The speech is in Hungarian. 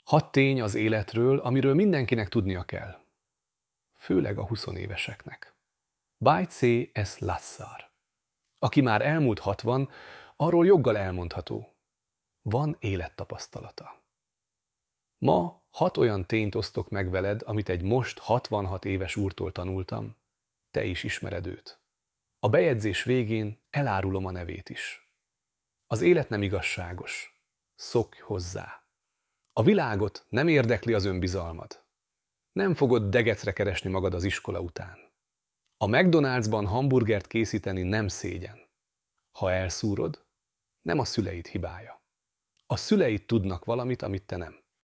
6 tény az életről, amiről mindenkinek tudnia kell. Főleg a 20 éveseknek. Bajcé es Lassar. Aki már elmúlt 60, arról joggal elmondható. Van élettapasztalata. Ma 6 olyan tényt osztok meg veled, amit egy most 66 éves úrtól tanultam. Te is ismered őt. A bejegyzés végén elárulom a nevét is. Az élet nem igazságos. Szokj hozzá. A világot nem érdekli az önbizalmad. Nem fogod degecre keresni magad az iskola után. A McDonald'sban hamburgert készíteni nem szégyen. Ha elszúrod, nem a szüleid hibája. A szüleid tudnak valamit, amit te nem.